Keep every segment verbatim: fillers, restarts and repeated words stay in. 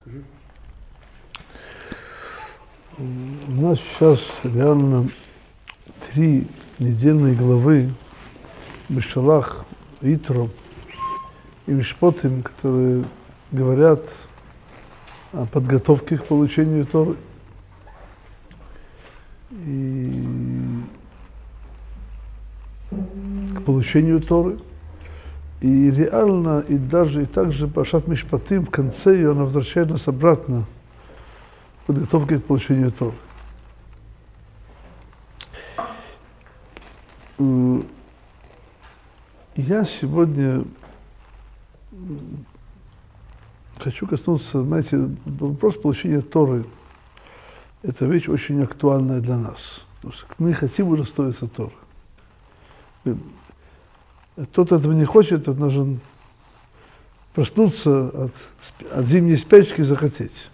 У нас сейчас реально три недельные главы Бешалах, Итро и Мишпотим, которые говорят о подготовке к получению Торы. И к получению Торы. И реально, и даже и также Пашат Мишпатим в конце ее, она возвращает нас обратно к подготовке к получению Торы. Я сегодня хочу коснуться, знаете, вопрос получения Торы. Это вещь очень актуальная для нас. Потому что мы хотим удостоиться Торы. Тот этого не хочет, тот должен проснуться от, от зимней спячки и захотеть.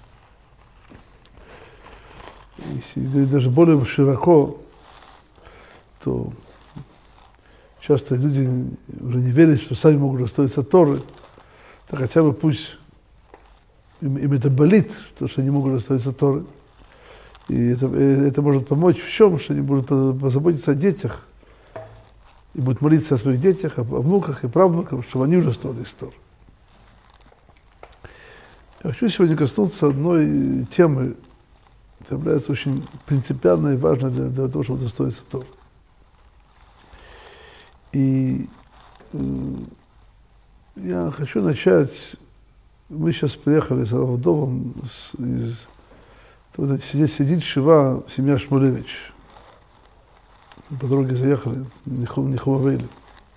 Если говорить даже более широко, то часто люди уже не верят, что сами могут удостоиться Торы, то хотя бы пусть им, им это болит, то, что они могут удостоиться Торы. И это, это может помочь в чем, что они будут позаботиться о детях, и будут молиться о своих детях, о, о внуках и правнуках, чтобы они удостоились Торы. Я хочу сегодня коснуться одной темы, которая является очень принципиальной и важной для, для того, чтобы удостоиться Торы. И э, я хочу начать. Мы сейчас приехали с Равдовым из... Сидит, сидит Шива, семья Шмулевич. По дороге заехали, в Ниховавейле.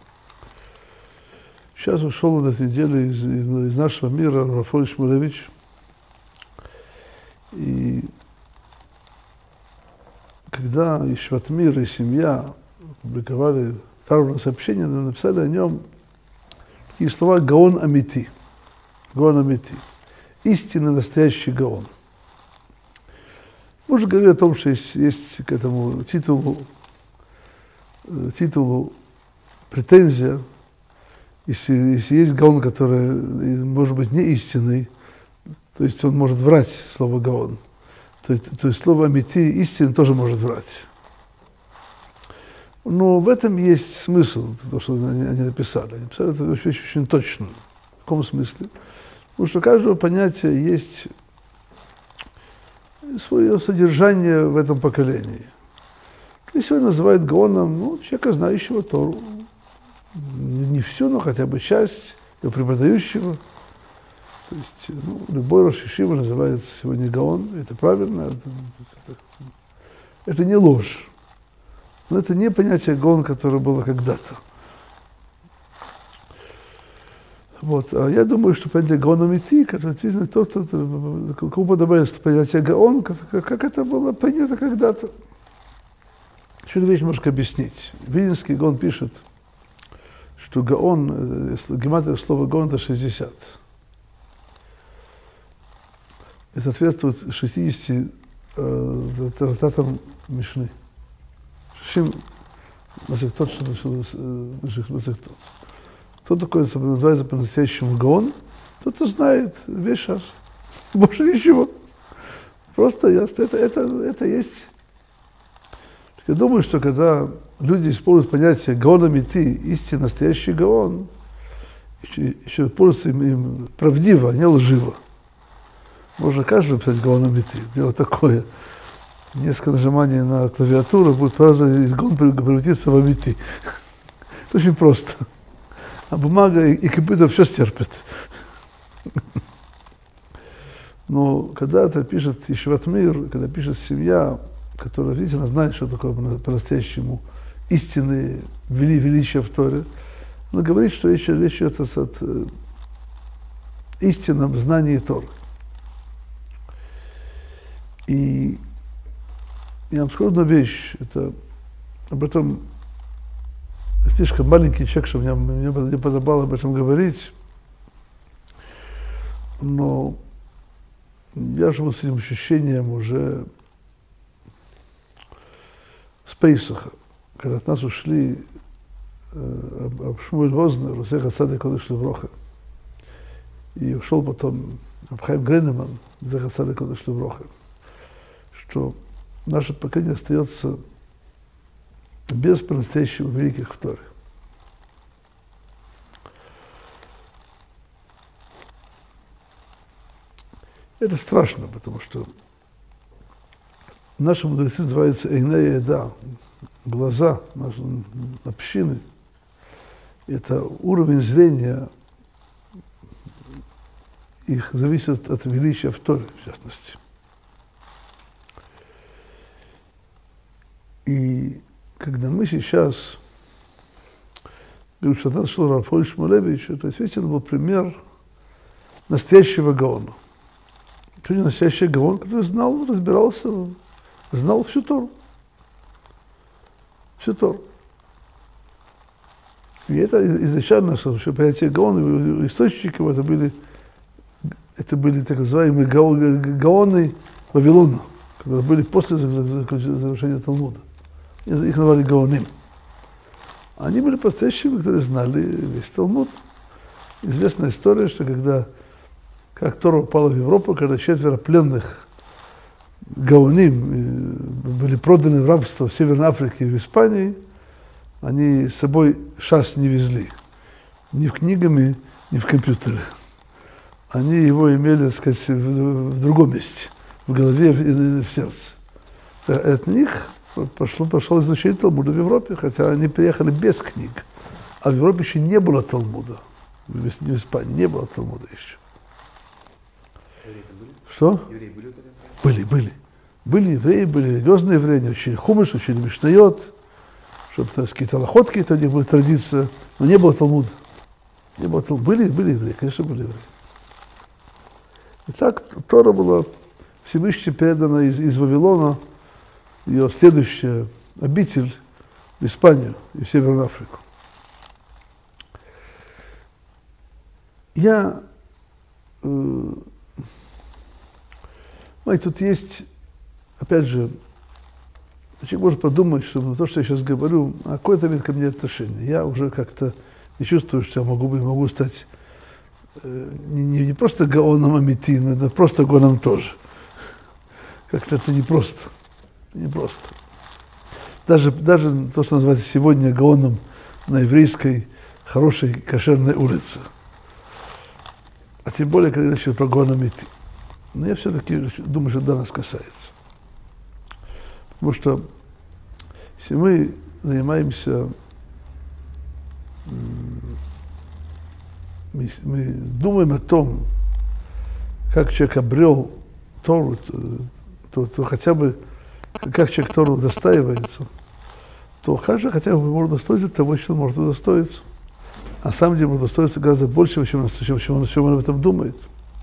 Сейчас ушел на этой неделе из, из нашего мира Рафаэль Шмулевич. И когда и Шватмир, и семья опубликовали траурное сообщение, написали о нем такие слова «Гаон Амити». Гаон Амити. Истинно настоящий Гаон. Мы уже говорили о том, что есть, есть к этому титулу, титулу претензия. Если, если есть Гаон, который может быть не истинный, то есть он может врать, слово Гаон. То есть, то есть слово Амити, истинный, тоже может врать. Но в этом есть смысл, то, что они, они написали. Они написали это очень, очень точно. В каком смысле? Потому что у каждого понятия есть свое содержание в этом поколении. Если его называют Гаоном, ну, человека, знающего Тору. Не, не всю, но хотя бы часть, его преподающего. То есть, ну, любой рош йешива называется сегодня Гаон. Это правильно. Это, это, это не ложь. Но это не понятие Гаон, которое было когда-то. Вот. А я думаю, что понятие Гаон Амити, это действительно тот, кому подобает понятие Гаон, как, как это было понято когда-то. Еще вещь немножко объяснить. Вильнинский Гаон пишет, что Гаон, гематрия слова Гаон это шестьдесят. Это соответствует шестидесяти э, трактатам Мишны. Шим Масехтот, что Масехтот. Кто такой называется по-настоящему Гаон, кто-то знает весь шас. Больше ничего. Просто ясно. Это, это, это есть. Я думаю, что когда люди используют понятие Гаон Амити, истинно настоящий Гаон, еще, еще пользуются им, им правдиво, а не лживо. Можно каждому писать Гаон Амити, делать такое. Несколько нажиманий на клавиатуру, будет сразу из Гаон превратиться в Амити. Очень просто. А бумага и, и компьютер все стерпят. Но когда это пишет Ешиват Мир, когда пишет семья, которая, видите, она знает, что такое по-настоящему истинное вели, величие в Торе, она говорит, что речь, речь идет о э, истинном знании Торы. И я вам скажу одну вещь, это об этом слишком маленький человек, что мне, мне не подобало об этом говорить, но я живу с этим ощущением уже с Пейсаха, когда от нас ушли э, Шмуэль Вознер, Русеха Цадек Кодыш Левроха, и ушел потом Раб Хаим Грейнеман, Захасали Кодеш Левроха, что наше поколение остается без по-настоящему великих в Торе. Это страшно, потому что наши мудрецы называются Эйнея Эда, глаза нашей общины. Это уровень зрения, их зависит от величия в Торе, в частности. И когда мы сейчас говорим, что нас шел Рав Ходеш Шмулевич, это действительно был пример настоящего гаона. Который настоящий гаон, который знал, разбирался, знал всю Тору. Всю Тору. И это изначально, что понятие гаона, источники его, это были, это были так называемые гаоны Вавилона, которые были после завершения Талмуда. Их называли гаоним. Они были по-настоящему, которые знали весь Талмуд. Известная история, что когда, как Тора упала в Европу, когда четверо пленных гаоним были проданы в рабство в Северной Африке и в Испании, они с собой шас не везли. Ни в книгами, ни в компьютеры. Они его имели, так сказать, в, в другом месте, в голове и в сердце. От них пошло, пошло изучение Талмуда в Европе, хотя они приехали без книг. А в Европе еще не было Талмуда. В Испании не было Талмуда еще. Евреи были? Что? Евреи были? Были, были. Были евреи, были религиозные евреи, они учили хумыш, учили мишнайот, чтобы какие-то лохотки, это у них была традиция, но не было Талмуда. Не было Талмуда. Были, были евреи, конечно, были евреи. И так Тора была Всевышний передана из, из Вавилона, ее следующая обитель в Испанию и в Северную Африку. Я, э, знаете, тут есть, опять же, человек может подумать, что на то, что я сейчас говорю, а какое-то имеет ко мне отношение. Я уже как-то не чувствую, что я могу, могу стать э, не, не, не просто гаоном Амити, но это просто гаоном тоже. Как-то это непросто. Непросто. Даже, даже то, что называется сегодня гаоном на еврейской хорошей кошерной улице. А тем более, когда речь про гаон Амити. Но я все-таки думаю, что да, нас касается. Потому что если мы занимаемся, мы, мы думаем о том, как человек обрел Тору, то, то, то хотя бы, как человек Тору удостаивается, то каждый хотя бы может удостоиться того, что он может удостоиться. А на самом деле может удостоиться гораздо больше, чем он, чем, чем, он, чем он об этом думает.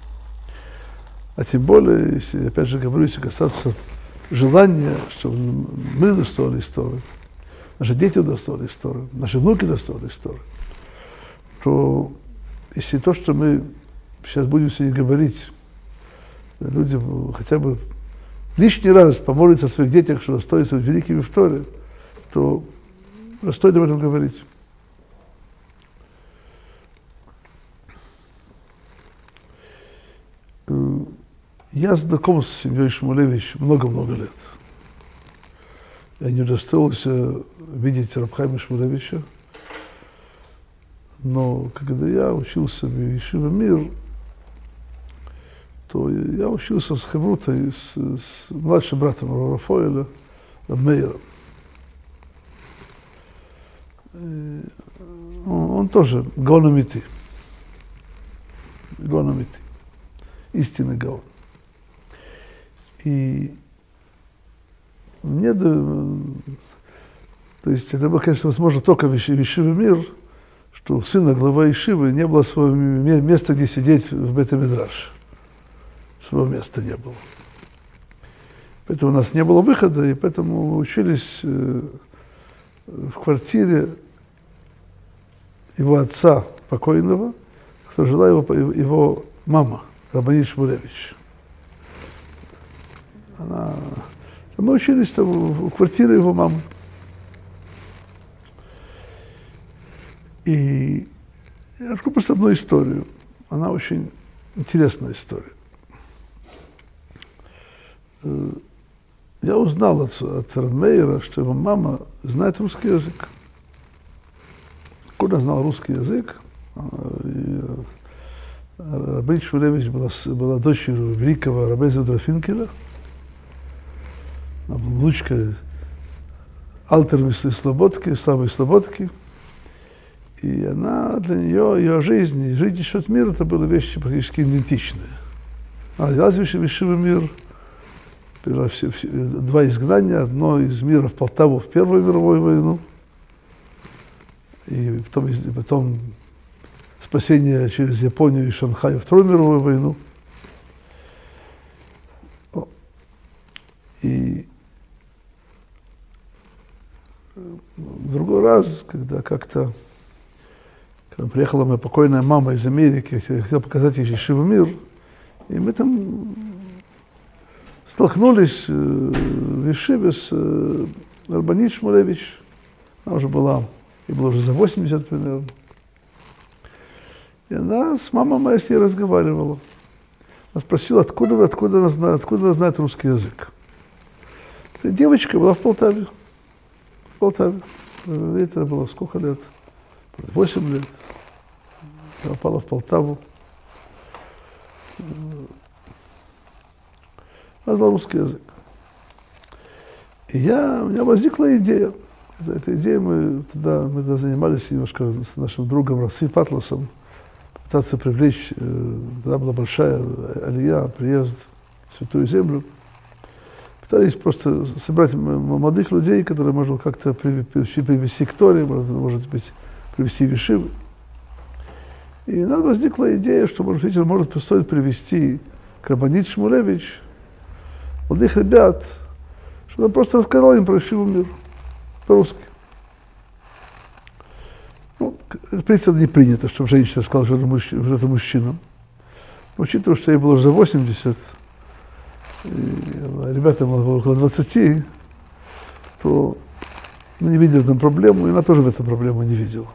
А тем более, если, опять же говорю, если касаться желания, чтобы мы удостоились Торы, наши дети удостоились Торы, наши внуки удостоились Торы, то если то, что мы сейчас будем сегодня говорить, люди хотя бы лишний раз помолятся о своих детях, что достоятся великими в Торе, то стоит об этом говорить. Я знаком с семьей Шмулевич много-много лет. Я не удостоился видеть Раб Хаима Шмулевича, но когда я учился в Ешиве Мир, то я учился с Хеврутой, с, с младшим братом Рафаэля, Мейером. Он, он тоже гаон Амити. Гаон Амити. Истинный гаон. И мне, то есть это было, конечно, возможно только в Ешиве Мир, что у сына глава Ешивы не было своего места, где сидеть в Бет-Мидраш. Своего места не было. Поэтому у нас не было выхода, и поэтому мы учились в квартире его отца покойного, кто жила его, его мама, Рабанит Шмулевич. Она... Мы учились там в квартире его мамы. И я расскажу просто одну историю. Она очень интересная история. Я узнал от, от Ранмейера, что его мама знает русский язык. Куда знал русский язык? Рабейн Шмулевич была, была дочерью великого рабби Зеведра Финкеля. Она была внучка Альтервиса из Слободки, Славы Слободки. И она, для нее, ее жизнь и жизнь счет мира, это были вещи практически идентичные. Она родилась в Ешиве Мир, все, все, два изгнания, одно из мира в Полтаву в Первую мировую войну, и потом, потом спасение через Японию и Шанхай в Вторую мировую войну. И в другой раз, когда как-то когда приехала моя покойная мама из Америки, я хотел показать ей Ешиву Мир, и мы там столкнулись в Ешиве с Рабанит Шмулевич. Она уже была, ей было уже за восемьдесят примерно. И она с мамой моей с ней разговаривала. Она спросила, откуда, откуда, она, знает, откуда она знает русский язык. И девочка была в Полтаве. В Полтаве. Это было сколько лет? Восемь лет. Я попала в Полтаву. Она знала русский язык. И я, у меня возникла идея. Эта идея, мы тогда, мы тогда занимались немножко с нашим другом Расси Патласом, пытаться привлечь, тогда была большая алия, приезд в Святую Землю. Пытались просто собрать молодых людей, которые можно как-то привести к Торе, может быть, привести в Ешивы. И у нас возникла идея, что, может быть, может стоит привести к Рабанит Шмулевич молодых ребят, чтобы он просто рассказал им про Ешиву Мир по-русски. Ну, в принципе, не принято, чтобы женщина сказала, что это мужчина. Что это мужчина. Но учитывая, что ей было уже за восемьдесят, и ребятам было около двадцати, то мы не видели в этом проблему, и она тоже в этом проблему не видела.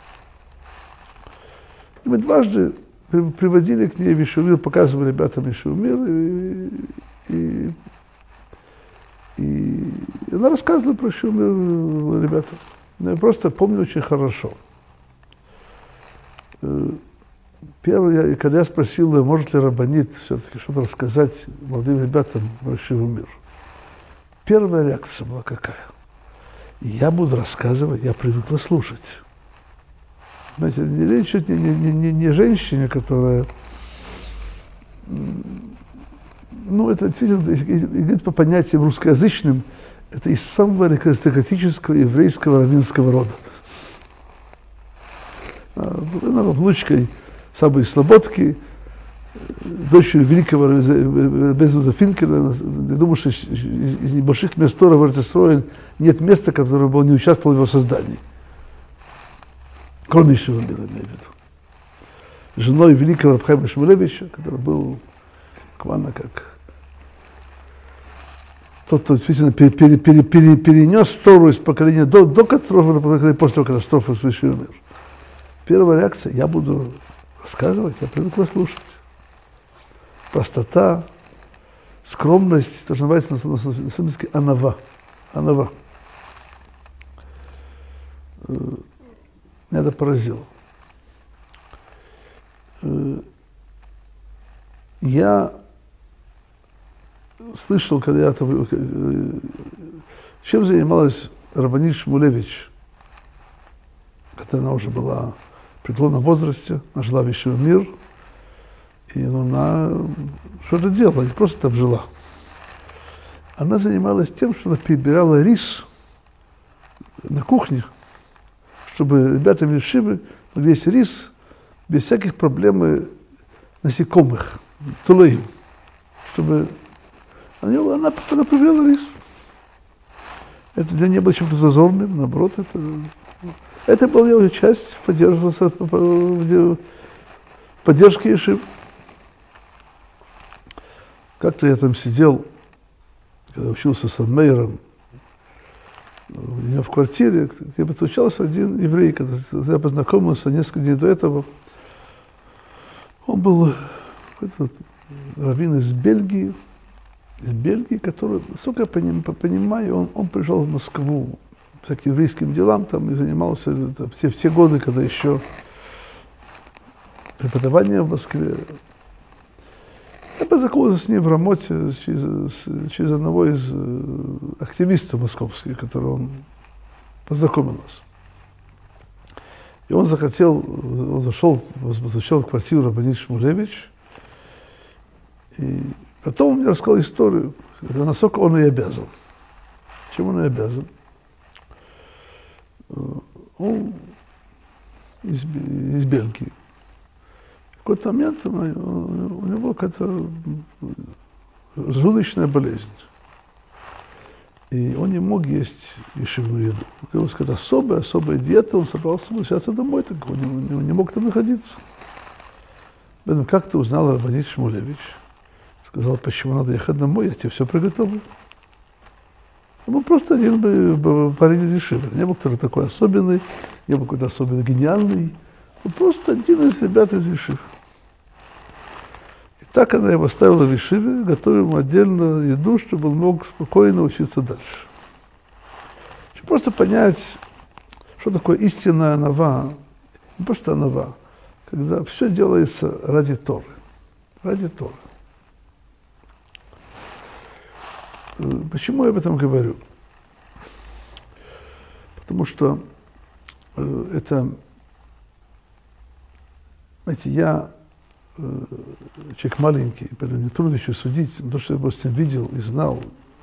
И мы дважды приводили к ней в Ешиву Мир, показывали ребятам Ешиву Мир, и, и, и она рассказывала про Ешиву Мир ребятам. Я просто помню очень хорошо. Первое, когда я спросил, может ли Рабанит все-таки что-то рассказать молодым ребятам про Ешиву Мир, первая реакция была какая? Я буду рассказывать, я привыкла слушать. Знаете, речь идет не, не, не, не женщине, которая, ну, это говорит по понятиям русскоязычным, это из самого аристократического еврейского раввинского рода. Она была внучкой Сабы из Слободки, дочерью великого Безвуда Финкеля. Я думаю, что из, из небольших мест Тора в Эрец-Исроэль нет места, которое бы он не участвовал в его создании. Кроме Ешивы Мира, имею в виду. Женой великого Раб Хаима Шмулевича, который был буквально как тот, кто действительно пере, пере, пере, пере, перенес Тору из поколения до, до катастрофы, после катастрофы в Ешиве Мир. Первая реакция, я буду рассказывать, я привыкла слушать. Простота, скромность, то, что называется на своем языке анава. Анава. Меня это поразило. Я слышал, когда я там, чем занималась Рабанит Шмулевич, когда она уже была в преклонном возрасте, она жила в Ешиве Мир, и она что-то делала, не просто там жила. Она занималась тем, что она перебирала рис на кухне, чтобы ребятам Ешивы могли есть рис без всяких проблем насекомых, тулеим, чтобы она, она, она проверяла рис. Это для нее было чем-то зазорным, наоборот, это, это была ее часть поддержки Ешивы. Как-то я там сидел, когда учился с Ранмейером, у меня в квартире, где постучался один еврей, когда я познакомился несколько дней до этого. Он был какой-то раввин из Бельгии, из Бельгии, который, насколько я поним, понимаю, он, он пришел в Москву всяким еврейским делам там и занимался это, все, все годы, когда еще преподавание в Москве. Я познакомился с ним в Рамоте через, через одного из активистов московских, которого он познакомил нас. И он захотел, он зашел, зашел в квартиру Рабанит Шмулевич, и потом он мне рассказал историю, насколько он и обязан. Чем он и обязан? Он из, из Бельгии. В какой-то момент у него была какая-то желудочная болезнь. И он не мог есть ешивную еду. У него сказать, особая, особая диета, он собрался возвращаться домой, так он не, не, не мог там находиться. Поэтому как ты узнал Рабанит Шмулевич? Сказал, почему надо ехать домой, я тебе все приготовлю. Он был просто один парень из ешивы. Не был кто-то такой особенный, не был какой-то особенно гениальный. Он просто один из ребят из ешивы. И так она его оставила в ешиве, готовила ему отдельно еду, чтобы он мог спокойно учиться дальше. Чтобы просто понять, что такое истинная анава, не просто анава, когда все делается ради Торы. Ради Торы. Почему я об этом говорю? Потому что э, это, знаете, я э, человек маленький, поэтому мне трудно еще судить, но то, что я просто видел и знал.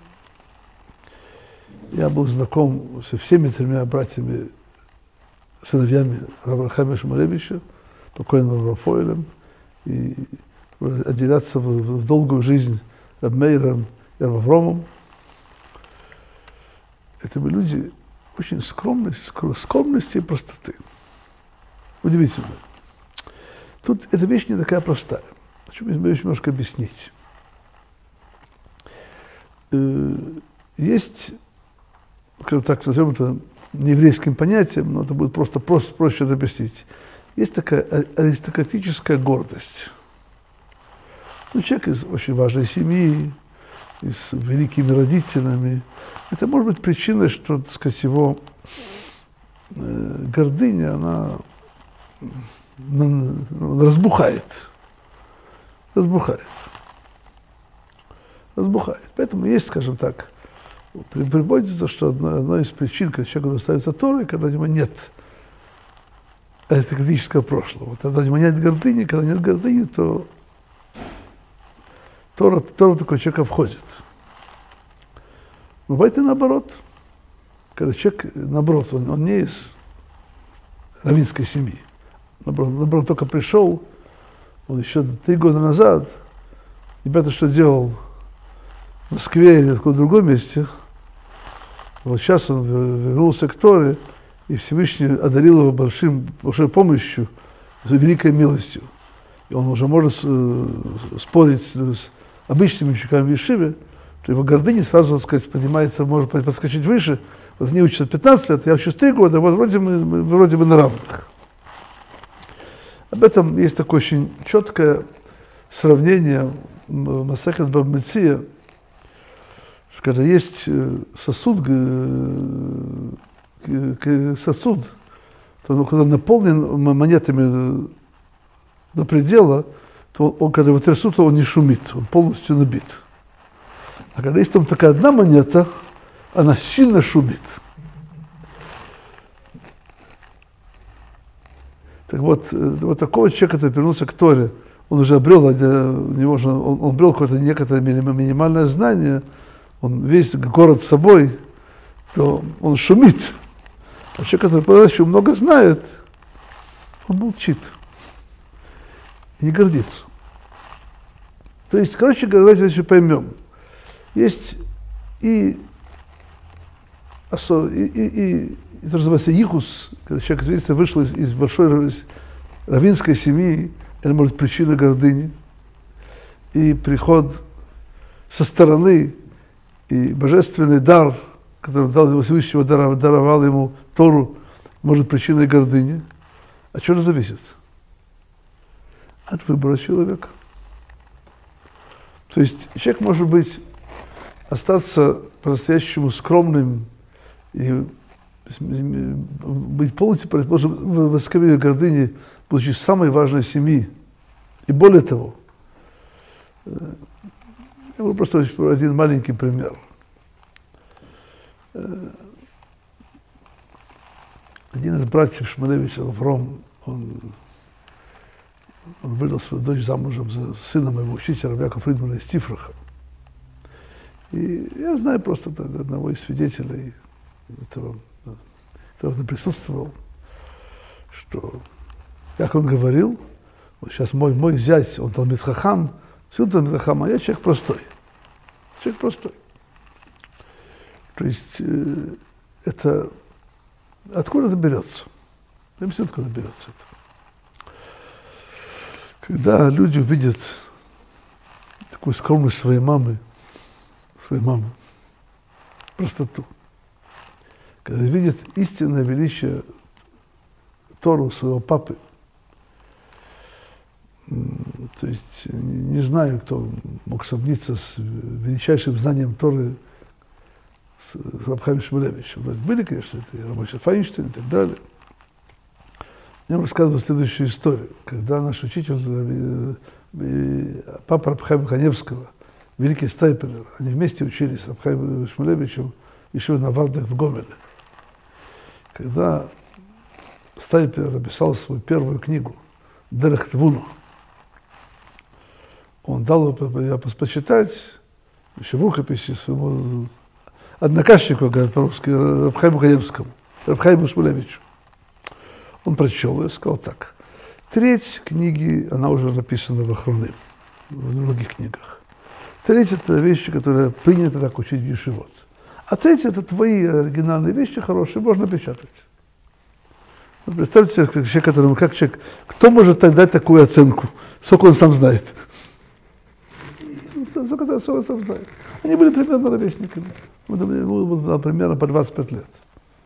Я был знаком со всеми тремя братьями, сыновьями Раба Хама Шмулевича, покойным Рафаэлем, и отделяться в, в долгую жизнь Раб Мейром и Раб Авромом. Это были люди очень скромности, скромности и простоты. Удивительно. Тут эта вещь не такая простая. Хочу немножко объяснить. Есть, скажем так, назовем это нееврейским понятием, но это будет просто, просто проще это объяснить. Есть такая аристократическая гордость. Ну, человек из очень важной семьи, и с великими родителями. Это может быть причиной, что, так сказать, его э, гордыня, она, она разбухает. Разбухает. Разбухает. Поэтому есть, скажем так, приводится, что одна, одна из причин, когда человеку доставится Тора, когда у него нет аристократического прошлого. Вот когда у него нет гордыни, когда нет гордыни, то Тора, Тора такого человека входит. Но бывает и наоборот. Когда человек, наоборот, он, он не из раввинской семьи. Наоборот, наоборот, только пришел, он еще три года назад, ребята, что делал в Москве или в каком-то другом месте, вот сейчас он вернулся к Торе, и Всевышний одарил его большим, большой помощью, великой милостью. И он уже может э, спорить с обычными учениками в ешиве, то его гордыня сразу, так сказать, поднимается, может подскочить выше. Вот они учатся пятнадцать лет, я учусь три года, вот вроде мы, мы вроде бы на равных. Об этом есть такое очень четкое сравнение в Масехет Бава Меция, что когда есть сосуд, сосуд, то когда он наполнен монетами до предела, то он, когда его трясут, то он не шумит, он полностью набит. А когда есть там такая одна монета, она сильно шумит. Так вот, вот такого человека, который вернулся к Торе, он уже обрел, у него же, он, он обрел какое-то некоторое минимальное знание, он весь город с собой, то он шумит. А человек, который по-настоящему много знает, он молчит. Не гордится. То есть, короче говоря, давайте еще поймем. Есть и, и, и, и это называется ихус, когда человек, видите, вышел из, из большой раввинской семьи, это может быть причина гордыни, и приход со стороны, и божественный дар, который дал ему Всевышний, даровал ему Тору, может быть причиной гордыни. От чего это зависит? От выбора человека. То есть человек может быть, остаться по-настоящему скромным и быть полностью противоположным высокомерию гордыни, будучи самой важной семьи. И более того, я will просто один маленький пример. Один из братьев Шмулевича, Авром, он, он выдал свою дочь замужем за сыном моего учителя, Рабьяка Фридмана из Тифраха. И я знаю просто одного из свидетелей, этого, который присутствовал, что, как он говорил, вот сейчас мой, мой зять, он Талмид Хахам, сын Талмид Хахам, а я человек простой. Человек простой. То есть э, это откуда это берется? Я не знаю, откуда берется это. Когда люди увидят такую скромность своей мамы, своей мамы, простоту, когда видят истинное величие Тору своего папы, то есть не знаю, кто мог сравниться с величайшим знанием Торы с Рабхаимом Шмулевичем. Были, конечно, это Рабочий Файнштейн и так далее. Я вам рассказывал следующую историю. Когда наш учитель, папа Рабхаима Каневского, великий Стайпелер, они вместе учились с Рабхаимом Шмулевичем еще на Валдах в Гомеле. Когда Стайпелер написал свою первую книгу «Дерех Твуну», он дал ее почитать, еще в рукописи своему однокашнику, говорят по-русски, Рабхаиму Каневскому, Рабхаиму Шмулевичу. Он прочел и сказал так: треть книги, она уже написана в Ахроным, в других книгах. Треть — это вещи, которые принято так учить в ешивот. А треть — это твои оригинальные вещи, хорошие, можно печатать. Ну, представьте себе, как человек, которому, как человек, кто может так дать такую оценку, сколько он сам знает. Сколько он сам знает. Они были примерно ровесниками. Ему было примерно по двадцать пять лет.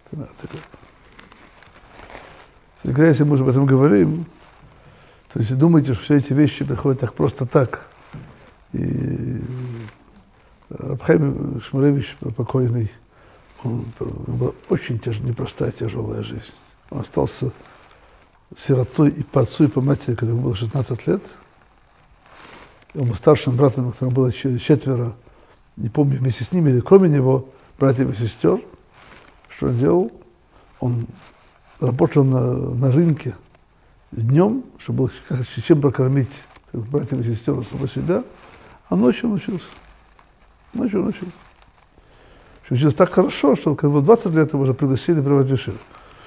Если мы уже об этом говорим, то есть думаете, что все эти вещи приходят так просто так. И Рабхаим Шмулевич покойный, он, была очень тяж, непростая, тяжелая жизнь. Он остался сиротой и по отцу, и по матери, когда ему было шестнадцать лет. И он был старшим братом, которому было четверо, не помню, вместе с ними или кроме него, братьев и сестер. Что он делал? Он работал на, на рынке днем, чтобы чем прокормить братьев и сестер и самого себя, а ночью он учился. Ночью он учился. Учился так хорошо, что когда было двадцать лет, его уже пригласили преподавать ешиву.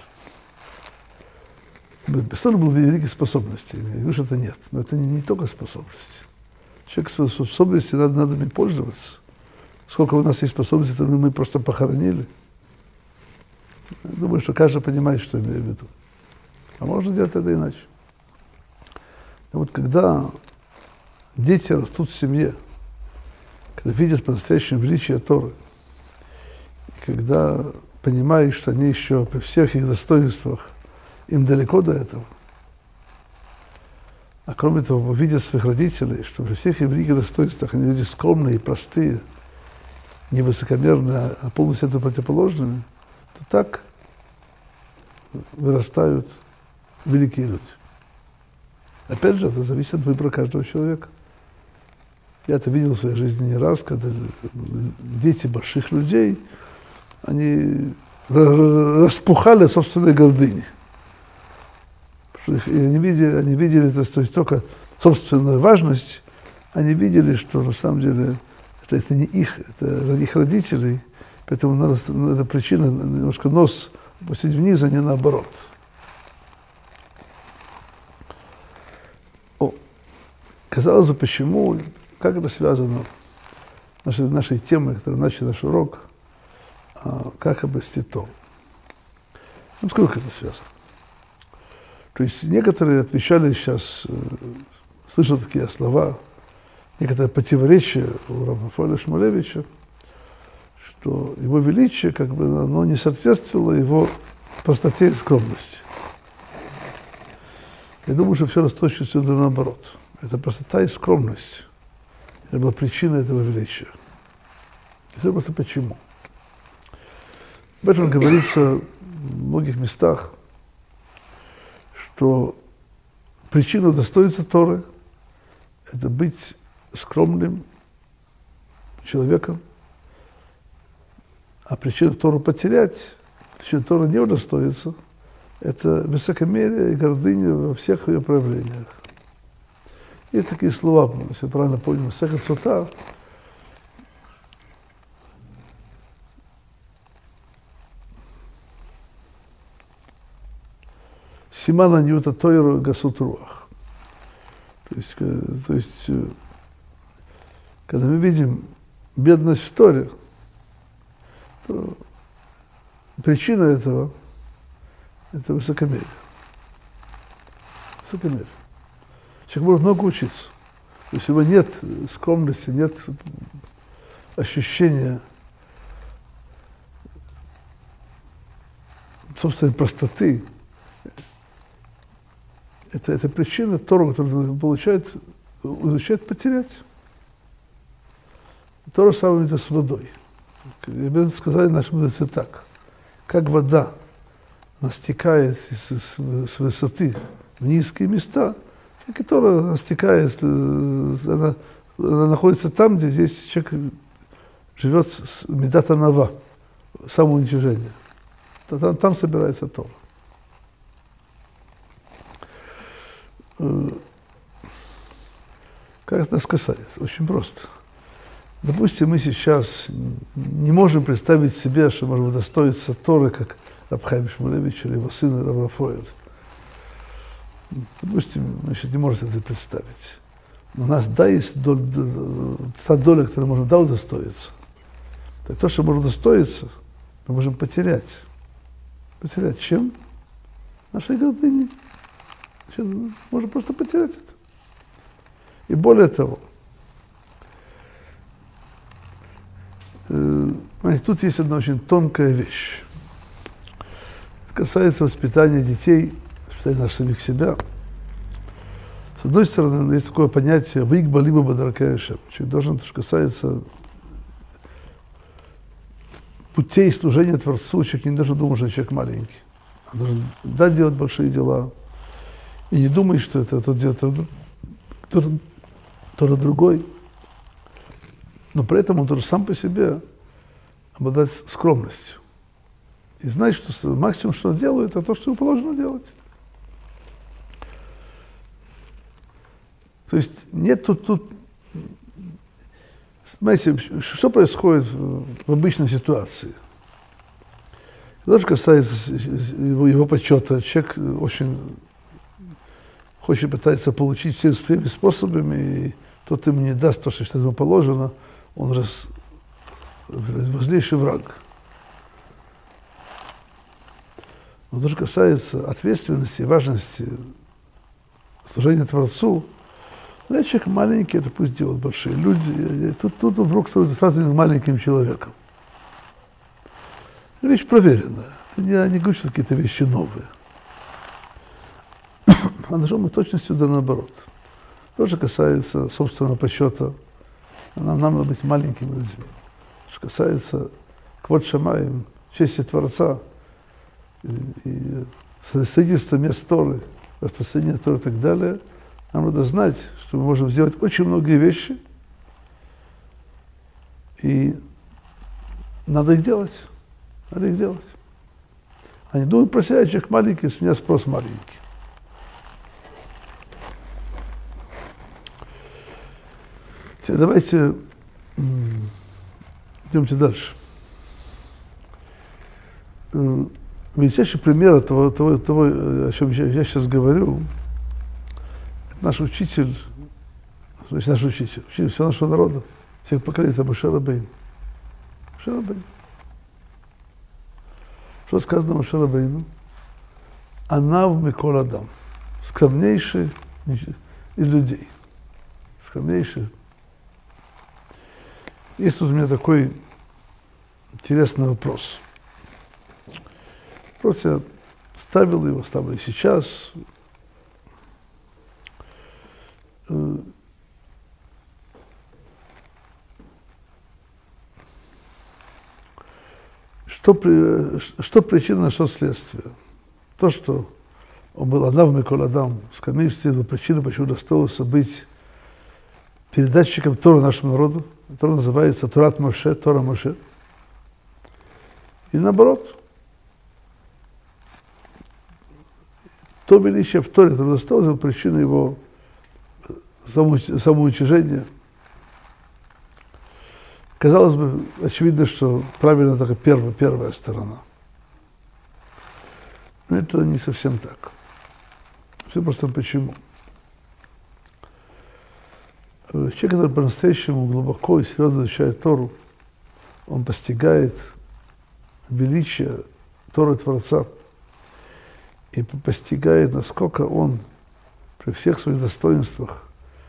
Бесспорно, был великих способностей. Я говорю, что это нет. Но это не, не только способности. Человек свои способности, надо, надо ими пользоваться. Сколько у нас есть способностей, то мы просто похоронили. Я думаю, что каждый понимает, что я имею в виду. А можно делать это иначе. И вот когда дети растут в семье, когда видят по-настоящему величие Торы, и когда понимают, что они еще при всех их достоинствах, им далеко до этого, а кроме того, видят своих родителей, что при всех их великих достоинствах они люди скромные, простые, не высокомерные, а полностью этому противоположными, то так вырастают великие люди. Опять же, это зависит от выбора каждого человека. Я это видел в своей жизни не раз, когда дети больших людей, они распухали от собственной гордыни. Они видели, они видели то, то есть только собственную важность, они видели, что на самом деле это, это не их, это их родителей, поэтому надо, эта причина немножко нос опустить вниз, а не наоборот. О, казалось бы, почему, как это связано с нашей, нашей темой, которая начали наш урок, а, как обрести Тору. Ну, скажу, как это связано. То есть некоторые отмечали сейчас, э, слышал такие слова, некоторые противоречия у Рафаэля Шмулевича, что его величие, как бы, оно не соответствовало его простоте и скромности. Я думаю, что все с точностью наоборот. Это простота и скромность. Это была причина этого величия. Это просто почему. Об этом говорится в многих местах, что причина удостоиться Торы – это быть скромным человеком, а причина Тору потерять, причина Торы не удостоиться – это высокомерие и гордыня во всех ее проявлениях. Есть такие слова, если я правильно помню, Сехет Сота. Симана Ньюта Тойру Гасут Руах. То есть, то есть, когда мы видим бедность в Торе, то причина этого – это высокомерие. Высокомерие. Человек может много учиться. То есть, у него нет скромности, нет ощущения собственной простоты. Это, это причина Тору, которую он получает, изучает, потерять. То же самое это с водой. Сказали наши мудрецы так. Как вода она стекает с, с, с высоты в низкие места, так и Тора она стекает, она, она находится там, где здесь человек живет с медата нава, самоуничижение. Там, там собирается Тора. Как это нас касается? Очень просто. Допустим, мы сейчас не можем представить себе, что можем удостоиться Торы, как Рав Хаим Шмулевич или его сын Рав Рафаэль. Допустим, мы сейчас не можем это представить. Но у нас, да, есть доля, та доля, которую можем, да, удостоиться. Так то, что можем удостоиться, мы можем потерять. Потерять чем? Нашей гордыней. Можно просто потерять это. И более того, э, знаете, тут есть одна очень тонкая вещь. Это касается воспитания детей, воспитания наших самих себя. С одной стороны, есть такое понятие «выигба либо бадаркаешем». Человек должен, то, что касается путей служения Творцу, человек не должен думать, что человек маленький. Он должен, да, делать большие дела. И не думай, что это тот делает кто-то, кто-то другой. Но при этом он тоже сам по себе обладает скромностью. И знает, что максимум, что он делает, это то, что ему положено делать. То есть нет тут, тут знаете, что происходит в обычной ситуации? Что же касается его, его почета, человек очень хочет пытаться получить всеми способами, и тот ему не даст то, что ему положено, он уже возлейший враг. Но то, что касается ответственности и важности служения Творцу, да, человек маленький, это пусть делают большие люди. Тут, тут вдруг сразу маленьким человеком. Вещь проверенная. Это не, не говорю, что какие-то вещи новые. А должно быть точностью да наоборот. То, что касается собственного почета, нам, нам надо быть маленькими людьми. Что касается квот шамаим, чести Творца, и, и строительства мест Торы, распространения Торы и так далее, нам надо знать, что мы можем сделать очень многие вещи, и надо их делать. Надо их делать. А не думать про себя, человек маленький, с меня спрос маленький. Теперь давайте идемте дальше. Величайший пример того, того, того, о чем я, я сейчас говорю, это наш учитель, значит, наш учитель, учитель всего нашего народа, всех поколений, это Моше Рабейну. Моше Рабейну. Что сказано Моше Рабейну? Анав микол адам. Скромнейший из людей. Скромнейший. Есть тут у меня такой интересный вопрос. Просто я ставил его, ставлю и сейчас. Что, при, что причина, что следствие? То, что он был Адам Миколь Адам, скормивший, была причина, почему достоился быть передатчиком Торы нашему народу. Тора называется Торат Моше, Тора Моше. И наоборот, то величие в Торе, которое достоился, причина его самоуничижения. Казалось бы, очевидно, что правильно только первая, первая сторона. Но это не совсем так. Все просто почему. Человек, который по-настоящему глубоко и серьезно изучает Тору, он постигает величие Торы Творца и постигает, насколько он при всех своих достоинствах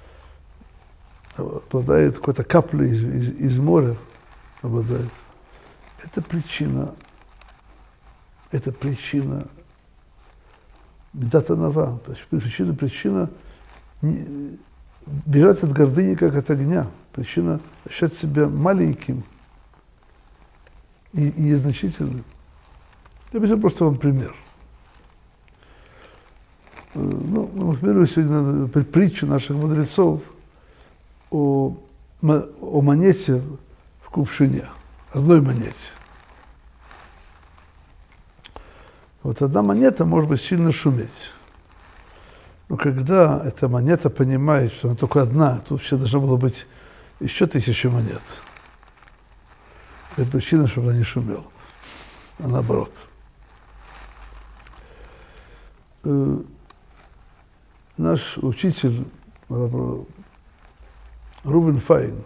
обладает какой-то каплей из, из, из моря, обладает. Это причина, это причина Медата Нава, причина, причина не, бежать от гордыни, как от огня, причина ощущать себя маленьким и, и незначительным. Я приведу просто вам пример. Ну, например, сегодня притчу наших мудрецов о, о монете в кувшине, одной монете. Вот одна монета может быть сильно шуметь. Но когда эта монета понимает, что она только одна, тут вообще должно было быть еще тысячи монет. Это причина, чтобы она не шумела. А наоборот. Наш учитель Рубен Файн,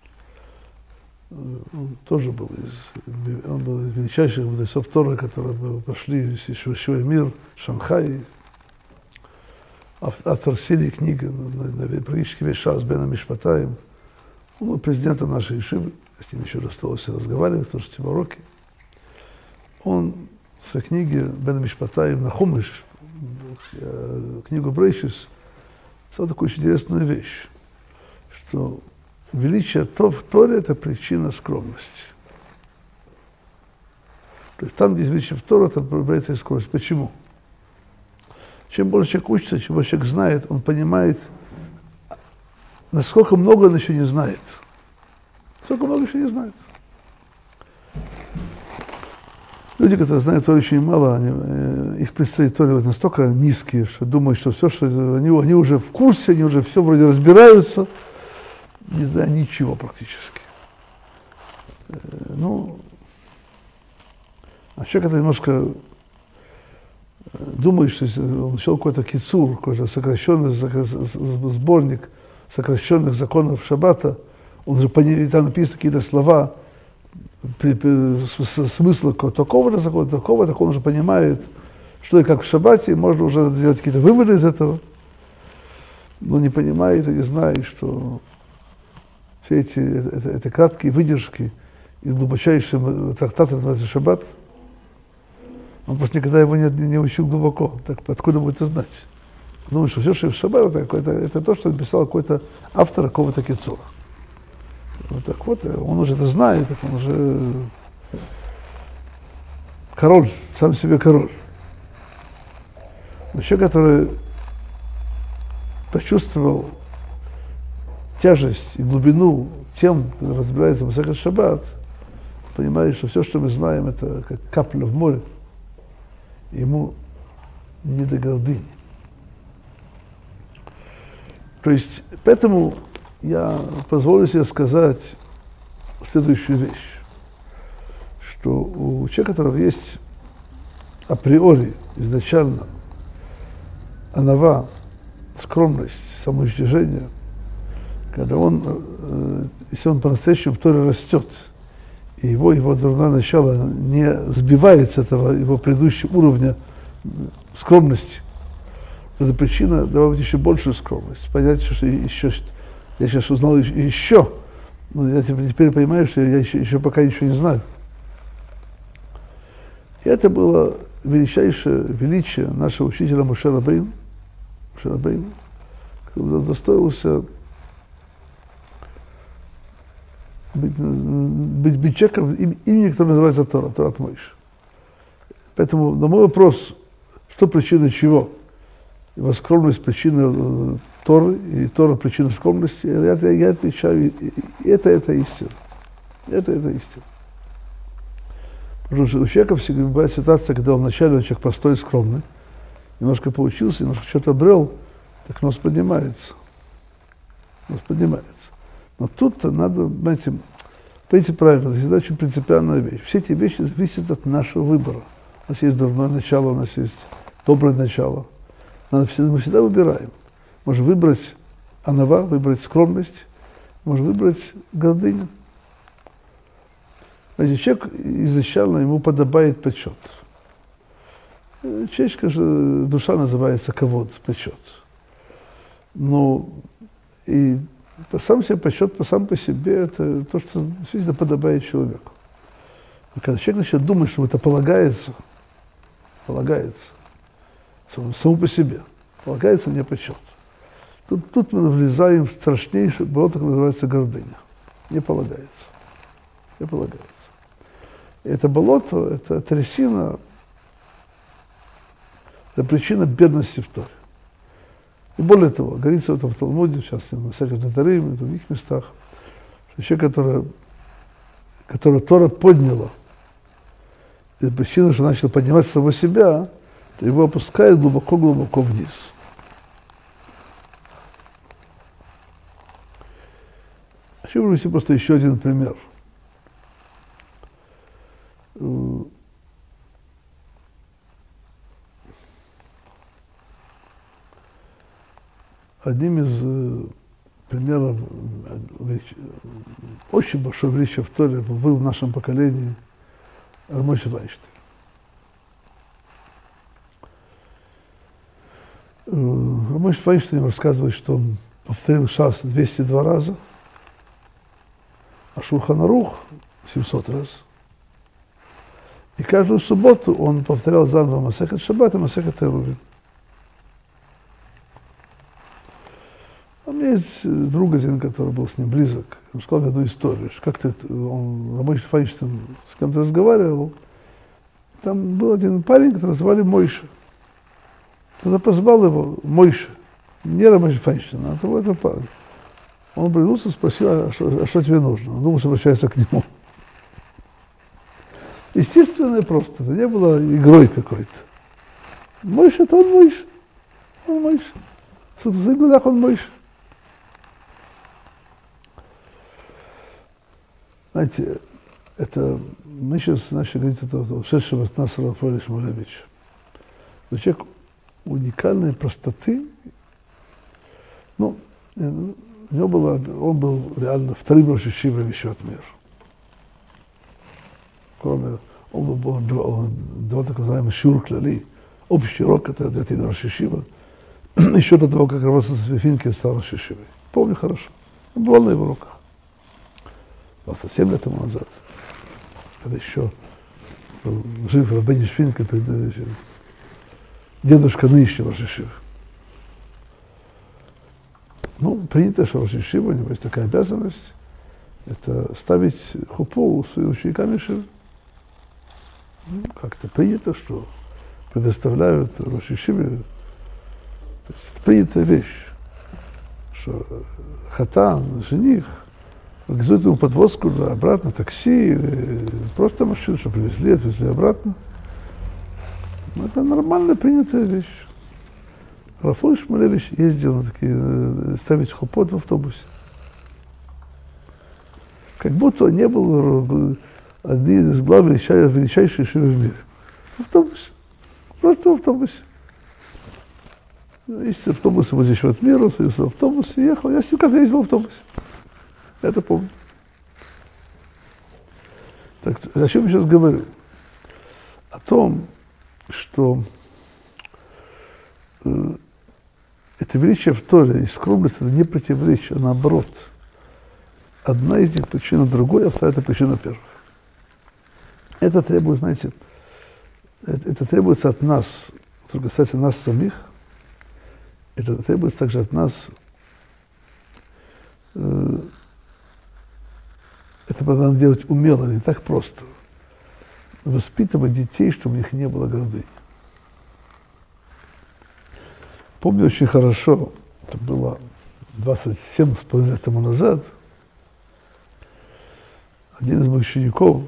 он тоже был из, он был из величайших мудрецов Торы, которые пошли из священный мир, Шанхай, автор серии книг, практически весь шас Бен Амишпатаим. Он был президентом нашей ешивы, с ним еще досталось разговаривать, слушать его уроки. Он в своей книге Бен Амишпатаим на Хумыш, книгу Брейшис, сказал такую очень интересную вещь, что величие то в Торе – это причина скромности. То есть там, где есть величие в Торе, там проявляется скромность. Почему? Чем больше человек учится, чем больше человек знает, он понимает, насколько много он еще не знает. Насколько много еще не знает. Люди, которые знают Тору очень мало, они, их представители настолько низкие, что думают, что все, что они, они уже в курсе, они уже все вроде разбираются, не зная ничего практически. Ну, а человек, который немножко думает, что он нашел какой-то кицур, какой-то сокращенный сборник сокращенных законов Шаббата, он же там написаны какие-то слова, смысл такого закона, такого, так он уже понимает, что и как в Шаббате, можно уже сделать какие-то выводы из этого, но не понимает и не знает, что все эти это, это краткие выдержки из глубочайшего трактата, называется Шаббат, он просто никогда его не, не учил глубоко, так откуда будет это знать? Думаю, что все, что в Шаббат, это, это, это то, что написал какой-то автор какого-то кицура. Вот так вот, он уже это знает, так он уже король, сам себе король. Но человек, который почувствовал тяжесть и глубину тем, кто разбирается в Масехет Шаббат, понимает, что все, что мы знаем, это как капля в море, ему не до гордыни. То есть, поэтому я позволю себе сказать следующую вещь, что у человека, у которого есть априори, изначально, анава, скромность, самоуничтожение, когда он, если он по-настоящему в Торе растет, и его, его дурное начало не сбивает с этого его предыдущего уровня скромности, это причина добавить еще большую скромность, понять, что еще я сейчас узнал еще, но я теперь понимаю, что я еще, еще пока ничего не знаю. И это было величайшее величие нашего учителя Моше Рабейну, Моше Рабейну, который удостоился быть, быть, быть человеком, имени, который называется Тора, Торат Мойше. Поэтому на мой вопрос, что причина чего? Его скромность причина Торы, и Тора причина скромности, я, я отвечаю, это, это истина. Это, это истина. Потому что у человека всегда бывает ситуация, когда он вначале он человек простой и скромный, немножко поучился, немножко что-то обрел, так нос поднимается. Нос поднимается. Но тут-то надо, знаете, пойти правильно, это всегда очень принципиальная вещь. Все эти вещи зависят от нашего выбора. У нас есть дурное начало, у нас есть доброе начало. Надо всегда, мы всегда выбираем. Можно выбрать анава, выбрать скромность, можно выбрать гордыню. Знаете, человек изначально ему подобает почет. Человеческая же душа называется кавод, почет. Но и сам себе почет, сам по себе, это то, что действительно подобает человеку. И когда человек начинает думать, что это полагается, полагается, саму по себе, полагается мне почет. Тут, тут мы влезаем в страшнейшее болото, которое называется гордыня. Не полагается. Не полагается. И это болото, это трясина, это причина бедности в Торе. И более того, говорится в этом в Талмуде, сейчас на всяких Натарим и в других местах, что человек, который, который Тора подняла, и причина, что начал поднимать самого себя, то его опускает глубоко-глубоко вниз. Хочу привести просто еще один пример. Одним из э, примеров э, очень большой величия в Торе был в нашем поколении Мойше Вайнштейн. Э, Мойше Вайнштейн рассказывает, что он повторил шас двести два раза, а Шулхан Арух семьсот раз. И каждую субботу он повторял заново Масехет Шаббат и Масехет Эрувин. У меня есть друг один, который был с ним близок. Он сказал мне одну историю, что как-то он, Мойше Вайнштейн, с кем-то разговаривал. Там был один парень, которого звали Мойше. Кто-то позвал его Мойше. Не Мойше Вайнштейн, а того этого парня. Он придумался, спросил, а что, а что тебе нужно? Он думал, что обращается к нему. Естественно, просто. Это не было игрой какой-то. Мойше, это он Мойше. Он Мойше. В своих глазах он Мойше. Знаете, это мы сейчас начали говорить о ушедшего от нас Рафаэля Шмулевича. Но человек уникальной простоты. Ну, у него было, он был реально вторым рош йешивой в Ешивот Мир. Кроме, он был, он давал так называемый шиур клали, общий урок, это ответил рош йешива. Еще до того, как работал в Финке, стал рош йешивой. Помню хорошо. Он бывал на его уроках. двадцать семь лет тому назад, когда еще был жив Рабейн Швинка, дедушка нынешнего рош йешивы. Ну, принято, что рош йешива, у него есть такая обязанность, это ставить хупу с учениками йешивы. Ну, как-то принято, что предоставляют рош йешиве, то есть это принятая вещь, что хатан, жених, везут ему подвозку обратно, такси, или просто машину, что привезли, отвезли обратно. Это нормальная принятая вещь. Рафаэль Шмулевич ездил на такие, ставить хупот в автобусе. Как будто он не был один из глав величайших йешивы в мире. В автобусе. Просто в автобусе. Есть автобусы возле Ешивот Мира, садился в автобус и ехал. Я с ним как-то ездил в автобусе. Это помню. Так, о чем я сейчас говорю? О том, что э, это величие в Торе и скромность, это не противоречие, а наоборот. Одна из них причина другой, а вторая это причина первой. Это требует, знаете, это, это требуется от нас, что касается нас самих, это требуется также от нас, э, это это надо делать умело, не так просто. Воспитывать детей, чтобы у них не было гордыни. Помню очень хорошо, это было двадцать семь с половиной лет тому назад, один из моих учеников,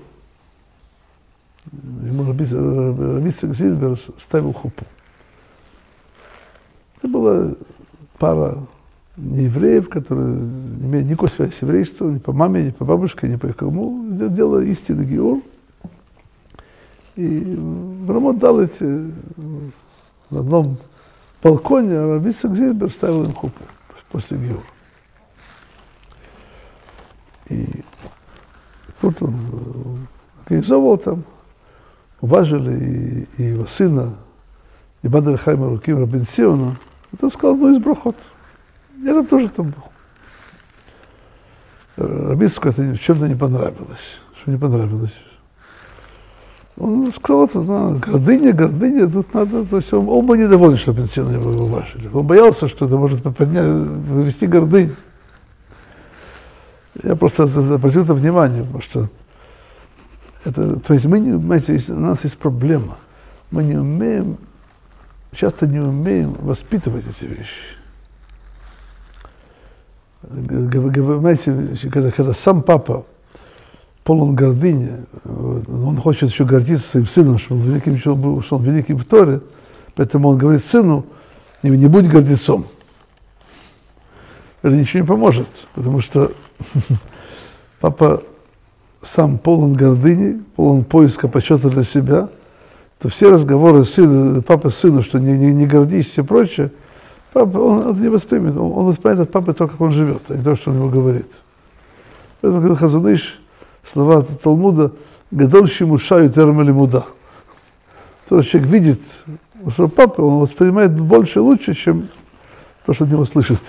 ему Рабицак Зильбер ставил хупу. Это была пара неевреев, которые не имеют никакой связи с еврейством, ни по маме, ни по бабушке, ни по кому. Дело истинный геор. И Рамот дал эти на одном балконе, а Рабицак Зильбер ставил им хупу после геора. И тут он организовал там, уважили и, и его сына, и Бадр Хайма Руким Рабин Сиона. Это он сказал одну из брахот. Я там тоже там был. Рабицку это в чем-то не понравилось. Что не понравилось? Он сказал, это да, гордыня, гордыня, тут надо, то есть он, он был недоволен, что Рабин Сиона его уважили. Он боялся, что это может поднять, вывести гордыню. Я просто обратил это внимание, потому что это, то есть мы не, понимаете, у нас есть проблема. Мы не умеем, часто не умеем воспитывать эти вещи. Понимаете, когда, когда сам папа полон гордыни, он хочет еще гордиться своим сыном, что он великим, что он, был, что он великий в Торе, поэтому он говорит сыну, не, не будь гордецом. Это ничего не поможет, потому что папа сам полон гордыни, полон поиска почета для себя, то все разговоры сына, папы с сыном, что не, не, не гордись и все прочее, папа, он это не воспримет, он, он воспринимает от папы то, как он живет, а не то, что он ему говорит. Поэтому, когда Хазон Иш, слова Талмуда, «Гадольщему шаю термали муда». То, что человек видит, что папа, он воспринимает больше и лучше, чем то, что от него слышит.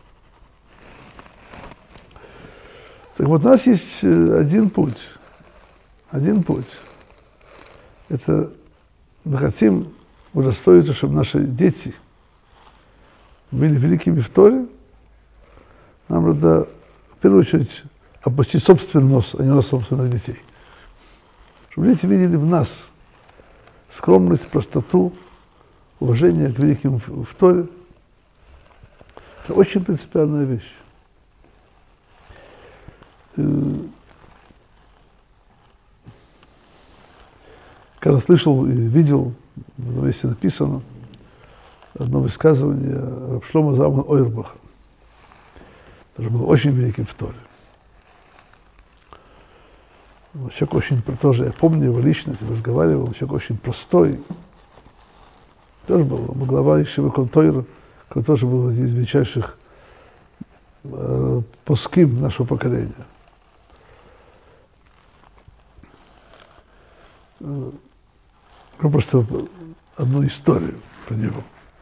Так вот, у нас есть один путь, один путь. Это мы хотим удостоиться, чтобы наши дети были великими в Торе. Нам надо, в первую очередь, опустить собственный нос, а не нос собственных детей. Чтобы дети видели в нас скромность, простоту, уважение к великим в Торе. Это очень принципиальная вещь. Когда слышал и видел, в месте написано, одно высказывание Рав Шломо Залман Ойрбаха, который был очень великим в Торе. Человек очень, тоже, я помню его личность, разговаривал, человек очень простой. Тоже был глава Ишивы Контойра, который тоже был один из величайших э, поским нашего поколения. Просто одну историю про него.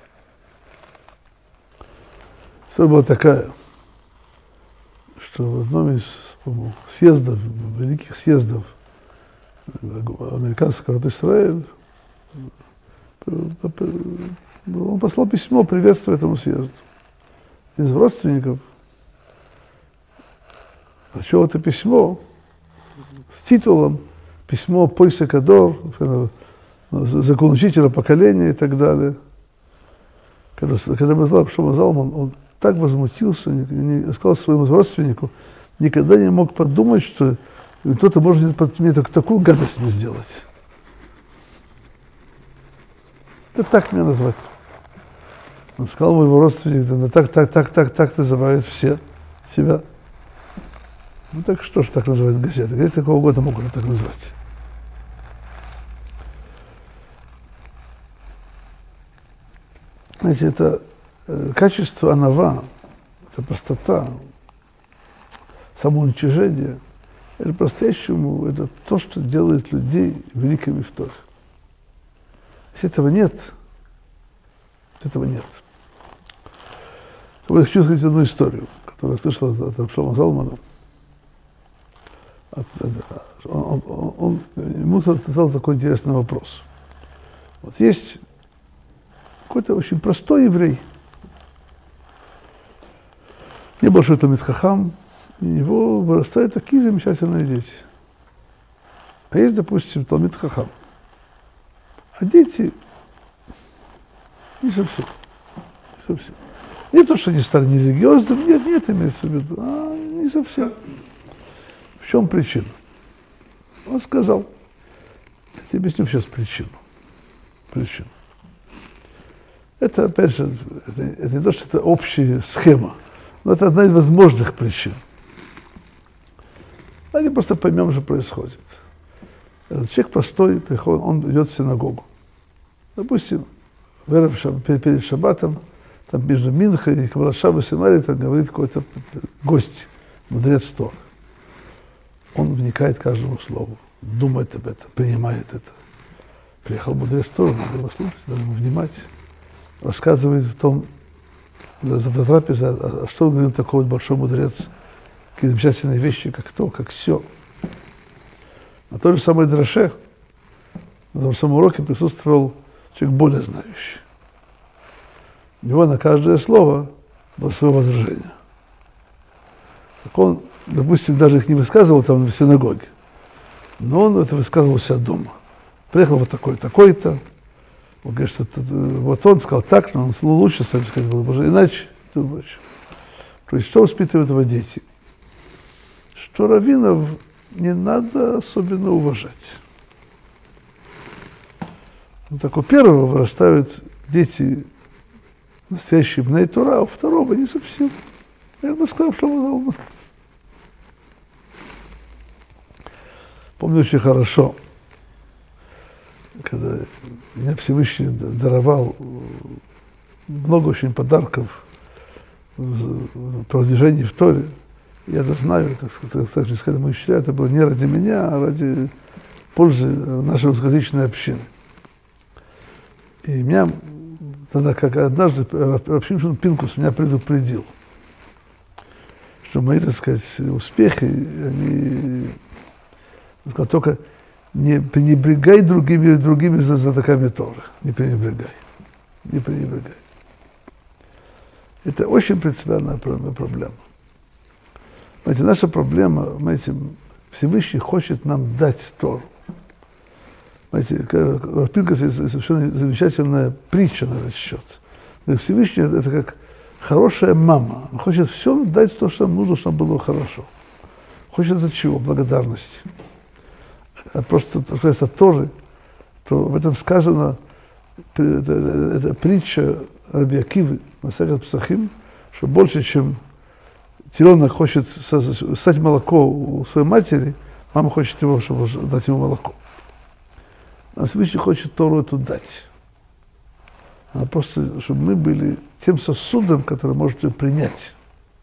История была такая, что в одном из, по-моему, съездов, великих съездов американского Рот Исраэль, он послал письмо приветствия этому съезду. Из родственников прочел это письмо с титулом «Письмо Пойсе Кадор», закон учителя поколения и так далее. Когда, когда мы знали, что Залман, он так возмутился, не, не, сказал своему родственнику, никогда не мог подумать, что кто-то может мне такую гадость мне сделать. Это так меня назвать. Он сказал моему родственнику, так, так, так, так, так называют все себя. Ну так что ж так называют газеты? Газеты какого года могут так назвать? Знаете, это э, качество анава, это простота, самоуничижение, это по-настоящему, это то, что делает людей великими в Торе. Если этого нет, этого нет. Я хочу сказать одну историю, которую я слышал от, от Шломо Залмана. От, от, он, он, он, ему кто-то задал такой интересный вопрос. Вот есть какой-то очень простой еврей. Не большой Талмид Хахам, у него вырастают такие замечательные дети. А есть, допустим, Талмид Хахам. А дети не совсем. Не совсем. Не то, что они стали нерелигиозными, нет, нет, имеется в виду, а не совсем. В чем причина? Он сказал, я тебе объясню сейчас причину. Причину. Это, опять же, это, это не то, что это общая схема, но это одна из возможных причин. Давайте просто поймем, что происходит. Этот человек простой, приходит, он идет в синагогу. Допустим, перед, перед шаббатом, там между Минхой и Каббалат Шаббат Семари, там говорит какой-то гость, мудрец Торы. Он вникает к каждому слову, думает об этом, принимает это. Приехал мудрец Торы, надо его слушать, надо ему внимать. Рассказывает в том, за трапезой, а что он говорил такой вот большой мудрец, какие замечательные вещи, как то, как все. На той же самой драше, на том самом уроке присутствовал человек более знающий. У него на каждое слово было свое возражение. Так он, допустим, даже их не высказывал там в синагоге, но он это высказывал у себя дома. Приехал вот такой, такой-то, он говорит, что вот он сказал так, но он лучше сам сказать было, боже, иначе, иначе. То есть, что воспитывают его дети? Что раввинов не надо особенно уважать. Ну, так у первого вырастают дети настоящие бней Тора, а у второго не совсем. Я бы сказал, что он... Помню очень хорошо, когда меня Всевышний даровал много очень подарков в продвижении в Торе. Я это знаю, так сказать, так же сказали мои учителя, это было не ради меня, а ради пользы нашей русскоязычной общины. И меня тогда, как однажды, Рав Шимшон Пинкус меня предупредил, что мои, так сказать, успехи, они, он сказал, только не пренебрегай другими, другими знатоками Торы, не пренебрегай, не пренебрегай. Это очень принципиальная проблема. Знаете, наша проблема, знаете, Всевышний хочет нам дать Тору. Знаете, в Пинкасе совершенно замечательная притча на этот счет. Всевышний это как хорошая мама. Он хочет всем дать то, что нам нужно, чтобы было хорошо. Хочет за чего? Благодарности. А просто, что касается Торы, то в этом сказано, это, это притча Раби Акивы, Масехет Псахим, что больше, чем теленок хочет стать молоко у своей матери, мама хочет его, чтобы дать ему молоко. А Всевышний хочет Тору эту дать. А просто, чтобы мы были тем сосудом, который может ее принять.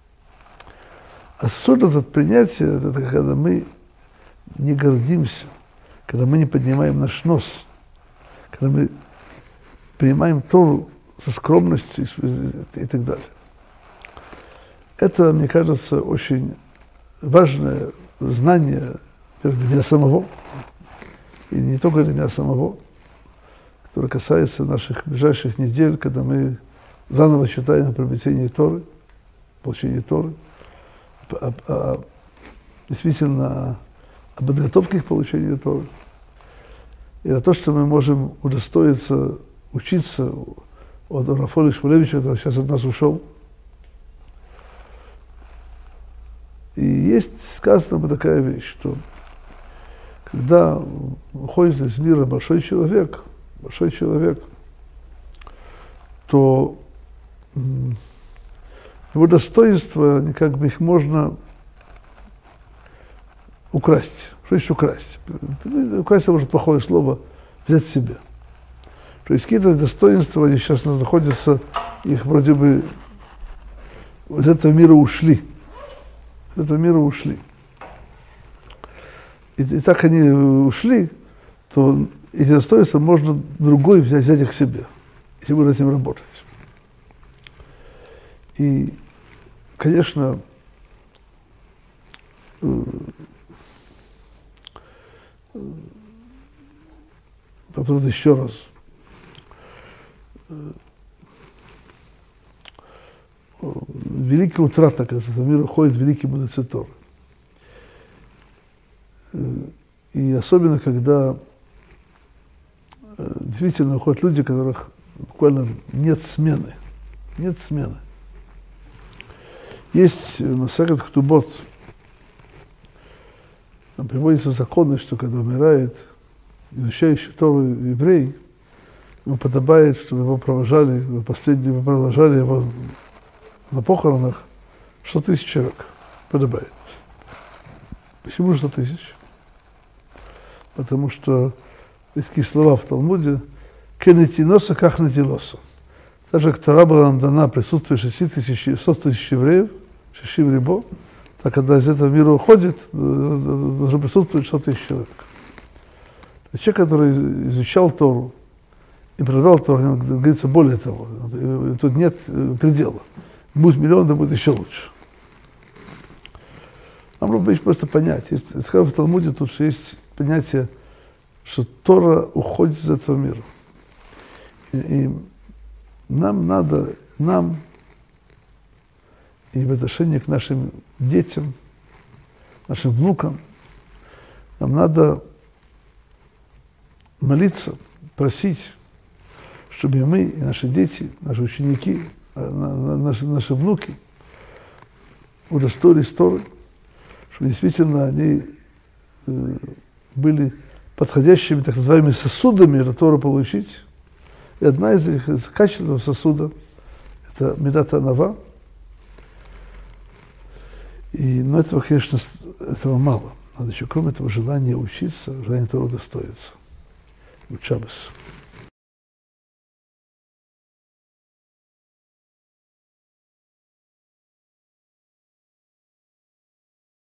А сосуд этот принятия, это когда мы не гордимся, когда мы не поднимаем наш нос, когда мы принимаем Тору со скромностью и, и так далее. Это, мне кажется, очень важное знание для меня самого, и не только для меня самого, которое касается наших ближайших недель, когда мы заново читаем о приобретении Торы, получении Торы, а, а, действительно о подготовке к получению Торы. И на то, что мы можем удостоиться учиться от Рафаэля Шмулевича, который сейчас от нас ушел. И есть сказано такая вещь, что когда уходит из мира большой человек, большой человек, то его достоинства, как бы их можно украсть. Что значит украсть? Украсть это уже плохое слово, взять себе. То есть какие-то достоинства, они сейчас находятся, их вроде бы из этого мира ушли. Из этого мира ушли. И, и так они ушли, то эти достоинства можно другой взять, взять их к себе, если будет над этим работать. И, конечно, попробую еще раз. великая утрата, когда из этого мира уходят великие мудрецы Торы. И особенно, когда действительно уходят люди, у которых буквально нет смены. Нет смены. Есть Масехет Ктубот, там приводятся законы, что когда умирает изучающий Тору еврей, ему подобает, чтобы его провожали, его последнего провожали его на похоронах сто тысяч человек. Подобает. Почему сто тысяч? Потому что есть такие слова в Талмуде: «Кенетиноса как натилоса». Так же, как Тора была нам дана присутствие шести тысяч, сто тысяч евреев, шести рибо, так когда из этого мира уходит, должно присутствовать сто тысяч человек. Человек, который изучал Тору и продавал Тору, говорится, более того, тут нет предела. Будет миллион, да будет еще лучше. Нам нужно просто понять. Есть, скажем, в Талмуде тут что есть понятие, что Тора уходит из этого мира. И, и нам надо, нам и в отношении к нашим детям, нашим внукам, нам надо молиться, просить, чтобы мы, и наши дети, наши ученики, наши, наши внуки удостоились Торы, чтобы действительно они были подходящими, так называемыми, сосудами для Торы получить. И одна из их из качеств этого сосуда – это мидат анава. И, но этого, конечно, этого мало. Надо еще, кроме этого, желание учиться, желание Торы достоиться. Шаббас.